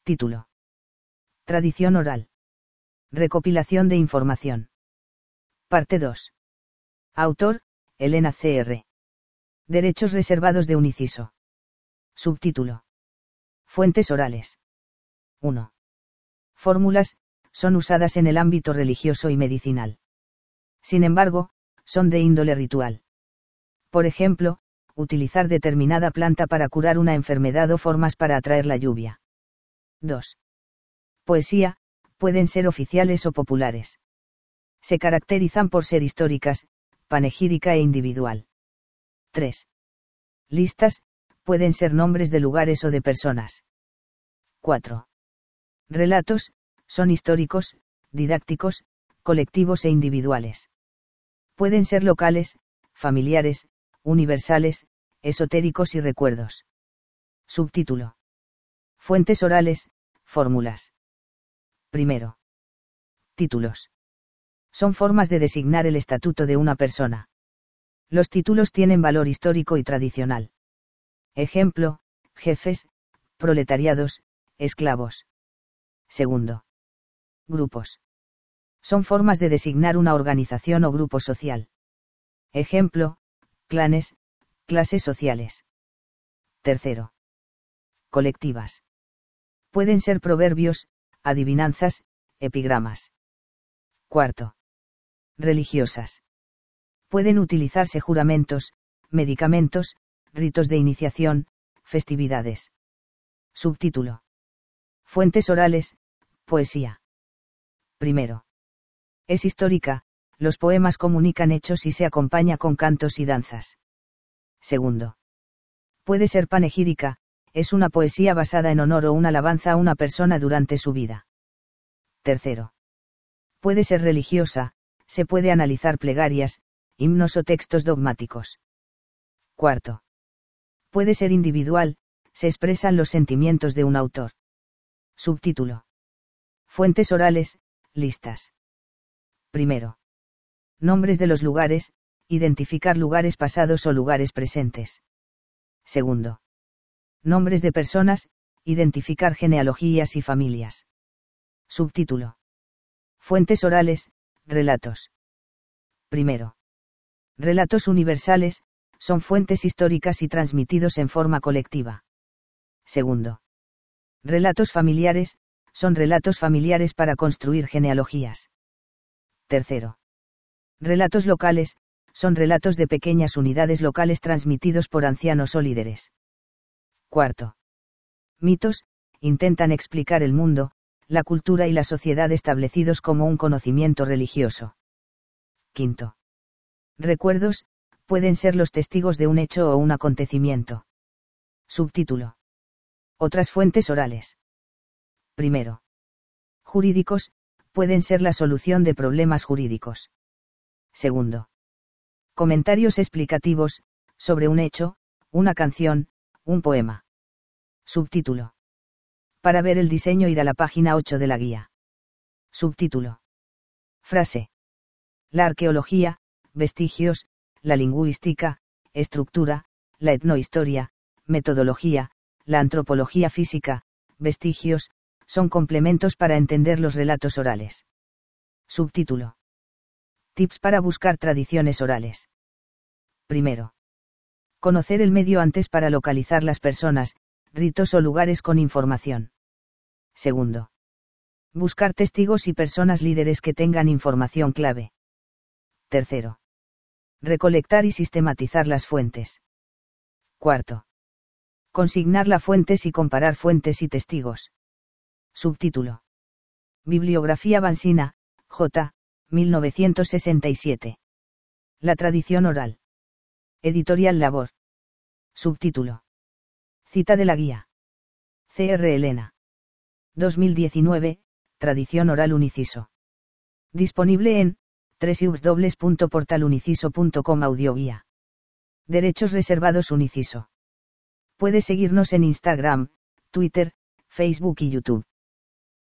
Título. Tradición oral. Recopilación de información. Parte 2. Autor, Elena C.R. Derechos reservados de un inciso. Subtítulo. Fuentes orales. 1. Fórmulas, son usadas en el ámbito religioso y medicinal. Sin embargo, son de índole ritual. Por ejemplo, utilizar determinada planta para curar una enfermedad o formas para atraer la lluvia. 2. Poesía, pueden ser oficiales o populares. Se caracterizan por ser históricas, panegírica e individual. 3. Listas, pueden ser nombres de lugares o de personas. 4. Relatos, son históricos, didácticos, colectivos e individuales. Pueden ser locales, familiares, universales, esotéricos y recuerdos. Subtítulo. Fuentes orales, fórmulas. Primero. Títulos. Son formas de designar el estatuto de una persona. Los títulos tienen valor histórico y tradicional. Ejemplo, jefes, proletariados, esclavos. Segundo. Grupos. Son formas de designar una organización o grupo social. Ejemplo, clanes, clases sociales. Tercero. Colectivas. Pueden ser proverbios, adivinanzas, epigramas. Cuarto. Religiosas. Pueden utilizarse juramentos, medicamentos, ritos de iniciación, festividades. Subtítulo. Fuentes orales, poesía. Primero. Es histórica, los poemas comunican hechos y se acompaña con cantos y danzas. Segundo. Puede ser panegírica, es una poesía basada en honor o una alabanza a una persona durante su vida. Tercero. Puede ser religiosa, se puede analizar plegarias, himnos o textos dogmáticos. Cuarto. Puede ser individual, se expresan los sentimientos de un autor. Subtítulo. Fuentes orales, listas. Primero. Nombres de los lugares, identificar lugares pasados o lugares presentes. Segundo. Nombres de personas, identificar genealogías y familias. Subtítulo. Fuentes orales, relatos. Primero. Relatos universales, son fuentes históricas y transmitidos en forma colectiva. Segundo. Relatos familiares, son relatos familiares para construir genealogías. Tercero. Relatos locales, son relatos de pequeñas unidades locales transmitidos por ancianos o líderes. Cuarto. Mitos, intentan explicar el mundo, la cultura y la sociedad establecidos como un conocimiento religioso. Quinto. Recuerdos, pueden ser los testigos de un hecho o un acontecimiento. Subtítulo. Otras fuentes orales. Primero. Jurídicos, pueden ser la solución de problemas jurídicos. Segundo. Comentarios explicativos, sobre un hecho, una canción, un poema. Subtítulo. Para ver el diseño ir a la página 8 de la guía. Subtítulo. Frase. La arqueología, vestigios, la lingüística, estructura, la etnohistoria, metodología, la antropología física, vestigios, son complementos para entender los relatos orales. Subtítulo. Tips para buscar tradiciones orales. Primero. Conocer el medio antes para localizar las personas, ritos o lugares con información. Segundo. Buscar testigos y personas líderes que tengan información clave. Tercero. Recolectar y sistematizar las fuentes. Cuarto. Consignar las fuentes y comparar fuentes y testigos. Subtítulo. Bibliografía Bansina, J. 1967. La tradición oral. Editorial Labor. Subtítulo. Cita de la guía. C.R. Elena. 2019, Tradición oral Uniciso. Disponible en www.portaluniciso.com audioguía. Derechos reservados Uniciso. Puedes seguirnos en Instagram, Twitter, Facebook y YouTube.